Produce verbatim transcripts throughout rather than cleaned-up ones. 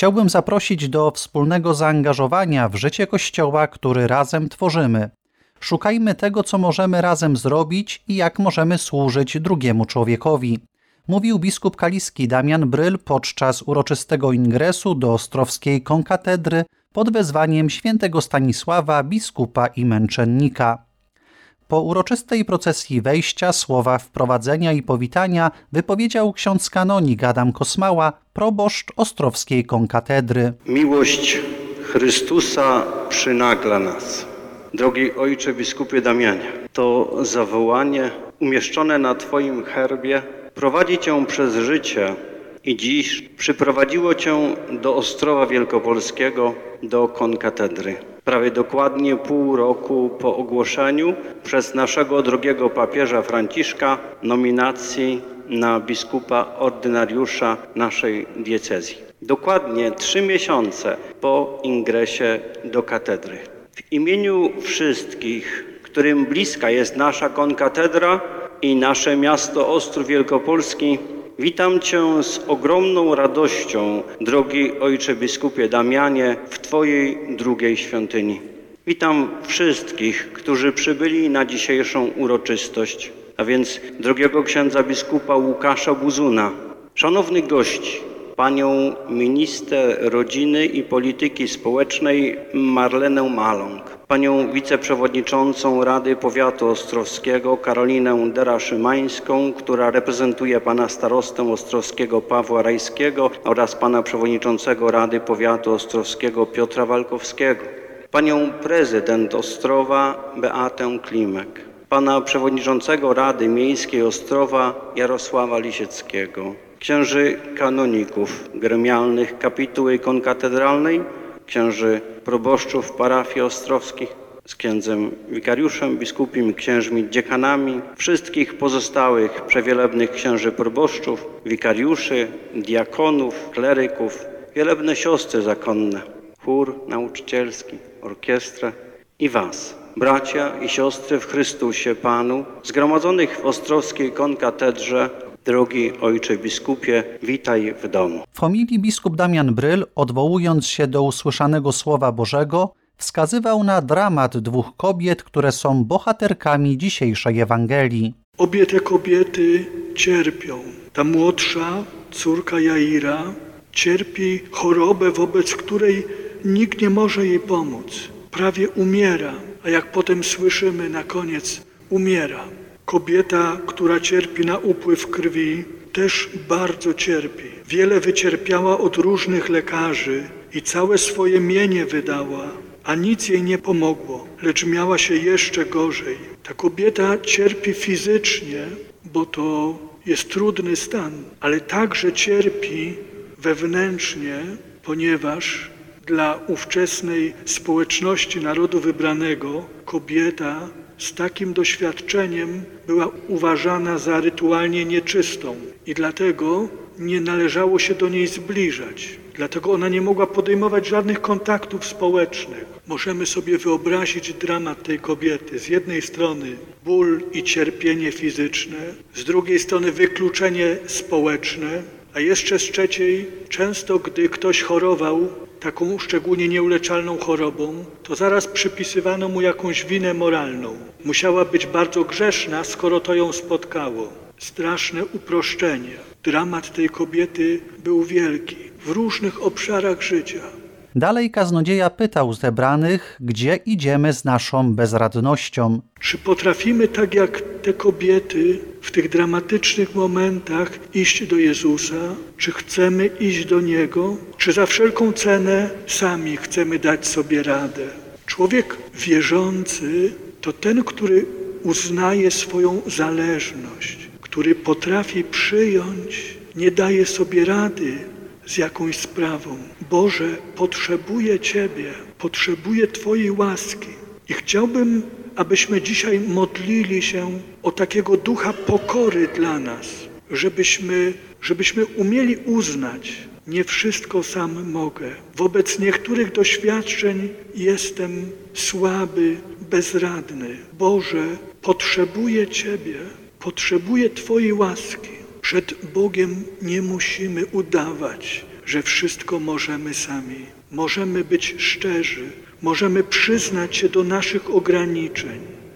Chciałbym zaprosić do wspólnego zaangażowania w życie Kościoła, który razem tworzymy. Szukajmy tego, co możemy razem zrobić i jak możemy służyć drugiemu człowiekowi. Mówił biskup kaliski Damian Bryl podczas uroczystego ingresu do Ostrowskiej Konkatedry pod wezwaniem świętego Stanisława, biskupa i męczennika. Po uroczystej procesji wejścia, słowa wprowadzenia i powitania wypowiedział ksiądz kanonik Adam Kosmała, proboszcz Ostrowskiej Konkatedry. Miłość Chrystusa przynagla nas. Drogi ojcze biskupie Damianie, to zawołanie umieszczone na Twoim herbie prowadzi Cię przez życie i dziś przyprowadziło Cię do Ostrowa Wielkopolskiego, do Konkatedry. Prawie dokładnie pół roku po ogłoszeniu przez naszego drogiego papieża Franciszka nominacji na biskupa ordynariusza naszej diecezji. Dokładnie trzy miesiące po ingresie do katedry. W imieniu wszystkich, którym bliska jest nasza konkatedra i nasze miasto Ostrów Wielkopolski, witam Cię z ogromną radością, drogi ojcze biskupie Damianie, w Twojej drugiej świątyni. Witam wszystkich, którzy przybyli na dzisiejszą uroczystość, a więc drogiego księdza biskupa Łukasza Buzuna, szanownych gości, panią minister rodziny i polityki społecznej Marlenę Maląg, panią wiceprzewodniczącą Rady Powiatu Ostrowskiego Karolinę Dera-Szymańską, która reprezentuje pana starostę ostrowskiego Pawła Rajskiego oraz pana przewodniczącego Rady Powiatu Ostrowskiego Piotra Walkowskiego, panią prezydent Ostrowa Beatę Klimek, pana przewodniczącego Rady Miejskiej Ostrowa Jarosława Lisieckiego, księży kanoników gremialnych kapituły konkatedralnej, księży proboszczów parafii ostrowskich z księdzem wikariuszem biskupim i księżmi dziekanami, wszystkich pozostałych przewielebnych księży proboszczów, wikariuszy, diakonów, kleryków, wielebne siostry zakonne, chór nauczycielski, orkiestrę i was, bracia i siostry w Chrystusie Panu, zgromadzonych w Ostrowskiej Konkatedrze. Drogi ojcze biskupie, witaj w domu. W homilii biskup Damian Bryl, odwołując się do usłyszanego Słowa Bożego, wskazywał na dramat dwóch kobiet, które są bohaterkami dzisiejszej Ewangelii. Obie te kobiety cierpią. Ta młodsza, córka Jaira, cierpi chorobę, wobec której nikt nie może jej pomóc. Prawie umiera, a jak potem słyszymy na koniec, umiera. Kobieta, która cierpi na upływ krwi, też bardzo cierpi. Wiele wycierpiała od różnych lekarzy i całe swoje mienie wydała, a nic jej nie pomogło, lecz miała się jeszcze gorzej. Ta kobieta cierpi fizycznie, bo to jest trudny stan, ale także cierpi wewnętrznie, ponieważ dla ówczesnej społeczności narodu wybranego kobieta z takim doświadczeniem była uważana za rytualnie nieczystą i dlatego nie należało się do niej zbliżać. Dlatego ona nie mogła podejmować żadnych kontaktów społecznych. Możemy sobie wyobrazić dramat tej kobiety. Z jednej strony ból i cierpienie fizyczne, z drugiej strony wykluczenie społeczne, a jeszcze z trzeciej, często gdy ktoś chorował taką szczególnie nieuleczalną chorobą, to zaraz przypisywano mu jakąś winę moralną. Musiała być bardzo grzeszna, skoro to ją spotkało. Straszne uproszczenie. Dramat tej kobiety był wielki w różnych obszarach życia. Dalej kaznodzieja pytał zebranych, gdzie idziemy z naszą bezradnością. Czy potrafimy tak jak te kobiety w tych dramatycznych momentach iść do Jezusa? Czy chcemy iść do Niego? Czy za wszelką cenę sami chcemy dać sobie radę? Człowiek wierzący to ten, który uznaje swoją zależność, który potrafi przyjąć, nie daje sobie rady z jakąś sprawą. Boże, potrzebuję Ciebie, potrzebuję Twojej łaski. I chciałbym, abyśmy dzisiaj modlili się o takiego ducha pokory dla nas, żebyśmy, żebyśmy umieli uznać, nie wszystko sam mogę. Wobec niektórych doświadczeń jestem słaby, bezradny. Boże, potrzebuję Ciebie, potrzebuję Twojej łaski. Przed Bogiem nie musimy udawać, że wszystko możemy sami. Możemy być szczerzy, możemy przyznać się do naszych ograniczeń.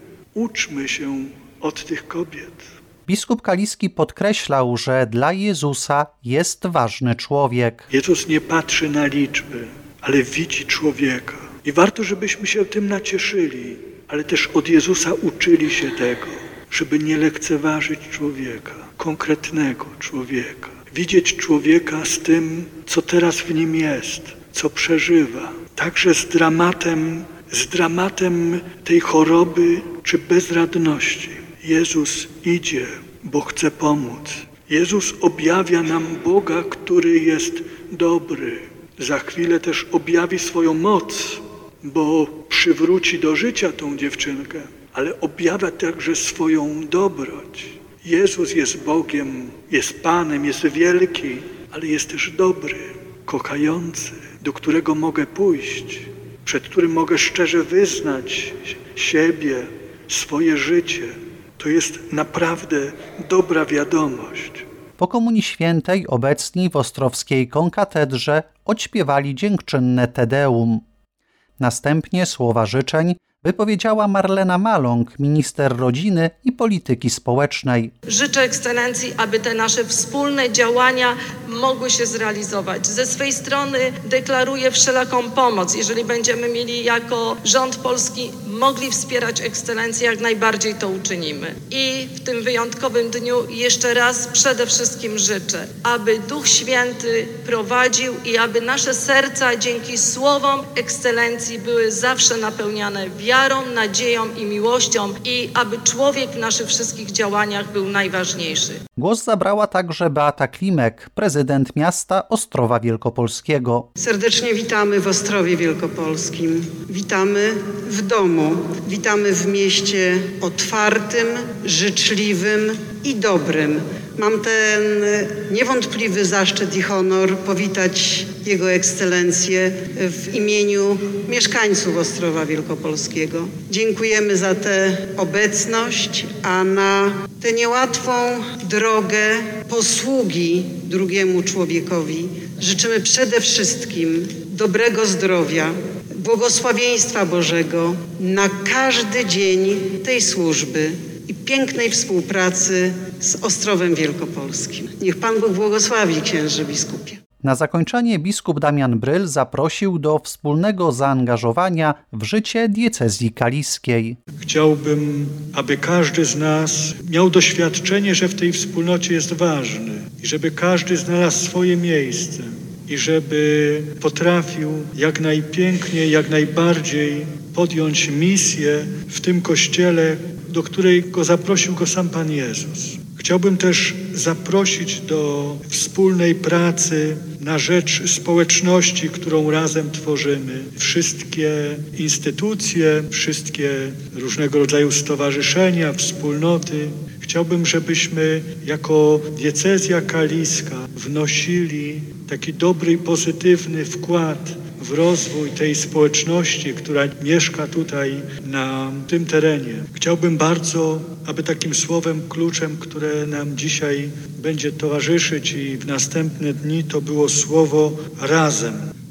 Uczmy się od tych kobiet. Biskup Kaliski podkreślał, że dla Jezusa jest ważny człowiek. Jezus nie patrzy na liczby, ale widzi człowieka. I warto, żebyśmy się tym nacieszyli, ale też od Jezusa uczyli się tego, żeby nie lekceważyć człowieka, konkretnego człowieka. Widzieć człowieka z tym, co teraz w nim jest, co przeżywa. Także z dramatem, z dramatem tej choroby czy bezradności. Jezus idzie, bo chce pomóc. Jezus objawia nam Boga, który jest dobry. Za chwilę też objawi swoją moc, bo przywróci do życia tą dziewczynkę, ale objawia także swoją dobroć. Jezus jest Bogiem, jest Panem, jest wielki, ale jest też dobry, kochający, do którego mogę pójść, przed którym mogę szczerze wyznać siebie, swoje życie. To jest naprawdę dobra wiadomość. Po Komunii Świętej obecni w ostrowskiej konkatedrze odśpiewali dziękczynne Te Deum. Następnie słowa życzeń wypowiedziała Marlena Maląg, minister rodziny i polityki społecznej. Życzę Ekscelencji, aby te nasze wspólne działania mogły się zrealizować. Ze swej strony deklaruję wszelaką pomoc. Jeżeli będziemy mieli jako rząd polski mogli wspierać Ekscelencję, jak najbardziej to uczynimy. I w tym wyjątkowym dniu jeszcze raz przede wszystkim życzę, aby Duch Święty prowadził i aby nasze serca dzięki słowom Ekscelencji były zawsze napełniane wiarą, nadzieją i miłością i aby człowiek w naszych wszystkich działaniach był najważniejszy. Głos zabrała także Beata Klimek, prezydent miasta Ostrowa Wielkopolskiego. Serdecznie witamy w Ostrowie Wielkopolskim. Witamy w domu. Witamy w mieście otwartym, życzliwym i dobrym. Mam ten niewątpliwy zaszczyt i honor powitać Jego Ekscelencję w imieniu mieszkańców Ostrowa Wielkopolskiego. Dziękujemy za tę obecność, a na tę niełatwą drogę posługi drugiemu człowiekowi życzymy przede wszystkim dobrego zdrowia, błogosławieństwa Bożego na każdy dzień tej służby i pięknej współpracy z Ostrowem Wielkopolskim. Niech Pan Bóg błogosławi, księże biskupie. Na zakończenie biskup Damian Bryl zaprosił do wspólnego zaangażowania w życie diecezji kaliskiej. Chciałbym, aby każdy z nas miał doświadczenie, że w tej wspólnocie jest ważny i żeby każdy znalazł swoje miejsce i żeby potrafił jak najpiękniej, jak najbardziej podjąć misję w tym Kościele, do której go zaprosił go sam Pan Jezus. Chciałbym też zaprosić do wspólnej pracy na rzecz społeczności, którą razem tworzymy. Wszystkie instytucje, wszystkie różnego rodzaju stowarzyszenia, wspólnoty. Chciałbym, żebyśmy jako diecezja kaliska wnosili taki dobry i pozytywny wkład w rozwój tej społeczności, która mieszka tutaj na tym terenie. Chciałbym bardzo, aby takim słowem kluczem, które nam dzisiaj będzie towarzyszyć i w następne dni, to było słowo razem.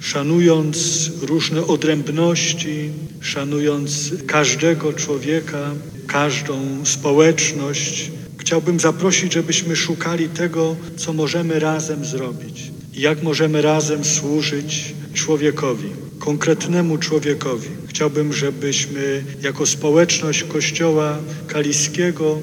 Szanując różne odrębności, szanując każdego człowieka, każdą społeczność, chciałbym zaprosić, żebyśmy szukali tego, co możemy razem zrobić. I jak możemy razem służyć człowiekowi, konkretnemu człowiekowi. Chciałbym, żebyśmy jako społeczność Kościoła Kaliskiego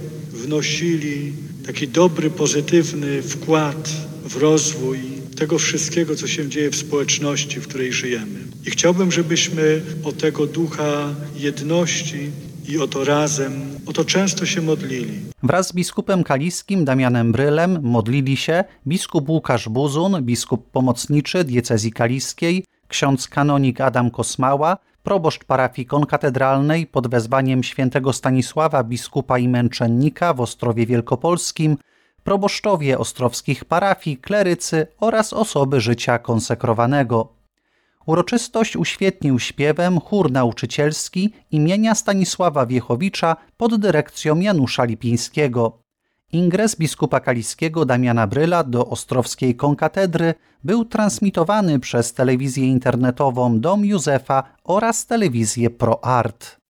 wnosili taki dobry, pozytywny wkład w rozwój tego wszystkiego, co się dzieje w społeczności, w której żyjemy. I chciałbym, żebyśmy o tego ducha jedności i o to razem, o to często się modlili. Wraz z biskupem kaliskim Damianem Brylem modlili się biskup Łukasz Buzun, biskup pomocniczy diecezji kaliskiej, ksiądz kanonik Adam Kosmała, proboszcz parafii konkatedralnej pod wezwaniem świętego Stanisława, biskupa i męczennika w Ostrowie Wielkopolskim, proboszczowie ostrowskich parafii, klerycy oraz osoby życia konsekrowanego. Uroczystość uświetnił śpiewem chór nauczycielski imienia Stanisława Wiechowicza pod dyrekcją Janusza Lipińskiego. Ingres biskupa kaliskiego Damiana Bryla do ostrowskiej konkatedry był transmitowany przez telewizję internetową Dom Józefa oraz telewizję ProArt.